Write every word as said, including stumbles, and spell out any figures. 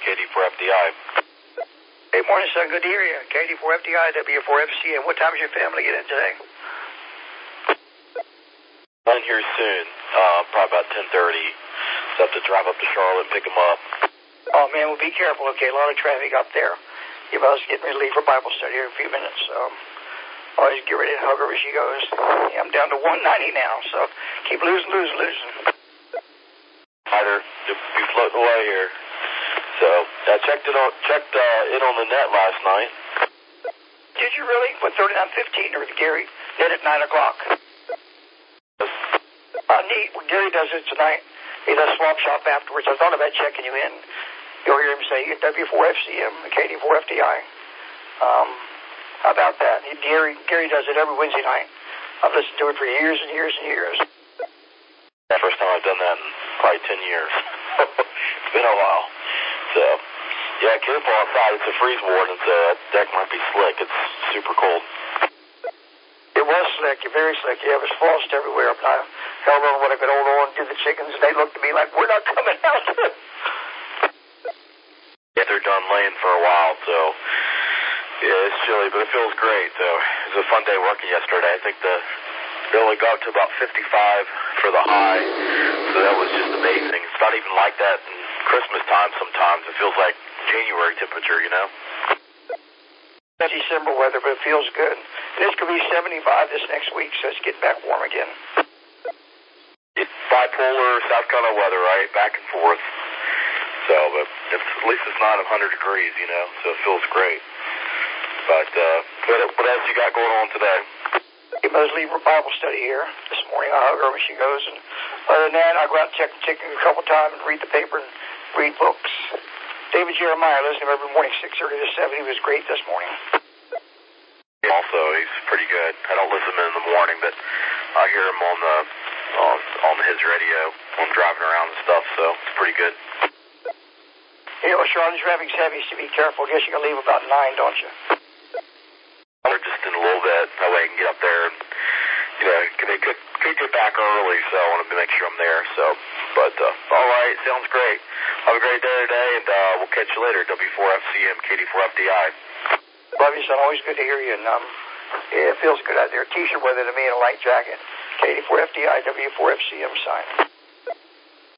K D four F D I. Hey, morning, son. Good to hear you. K D four F D I, W four F C M. What time is your family get in today? I'm here soon. Uh, probably about ten thirty. So I have to drive up to Charlotte and pick them up. Oh, man, well, be careful, okay? A lot of traffic up there. Your mother's getting ready to leave for Bible study here in a few minutes. Um, always get ready to hug her as she goes. Yeah, I'm down to one ninety now, so keep losing, losing, losing. Either be floating away here. So I checked it on checked uh, it on the net last night. Did you really? What, thirty-nine fifteen or Gary did at nine o'clock? Uh, neat. Well, Gary does it tonight. He does swap shop afterwards. I thought about checking you in. You'll hear him say W four F C M, K D four F D I. Um, how about that? He, Gary Gary does it every Wednesday night. I've listened to it for years and years and years. The first time I've done that in probably ten years. It's been a while. So, yeah, careful outside. It's a freeze warning, so that deck might be slick. It's super cold. It was slick. Very slick. Yeah, it was frost everywhere. And I held on what I could hold on to the chickens, and they looked at me like, we're not coming out. Yeah, they're done laying for a while, so, yeah, it's chilly, but it feels great. So, it was a fun day working yesterday. I think the it only got up to about fifty-five for the high, so that was just amazing. It's not even like that in Christmas time sometimes. It feels like January temperature, you know? That's December weather, but it feels good. And it's going to be seventy-five this next week, so it's getting back warm again. It's bipolar South Carolina weather, right? Back and forth. So, but it's, at least it's not one hundred degrees, you know, so it feels great. But, uh, what, what else you got going on today? Your mother's leaving for Bible study here this morning. I hug her when she goes. And other than that, I go out and check the chicken a couple times and read the paper and read books. David Jeremiah, I listen to him every morning, six thirty to seven. He was great this morning. Also, he's pretty good. I don't listen to him in the morning, but I hear him on the on, on his radio when I'm driving around and stuff, so it's pretty good. You know, Charlotte's traffic's heavy, so be careful. I guess you're going to leave about nine, don't you? We're just in a little bit. That way I can get up there and, you know, they could, could get back early, so I wanted to make sure I'm there. So, but, uh, all right, sounds great. Have a great day today, and uh, we'll catch you later. W four F C M, K D four F D I. Love you, son. Always good to hear you. And um, yeah, it feels good out there. T-shirt weather to me and a light jacket. K D four F D I, W four F C M sign.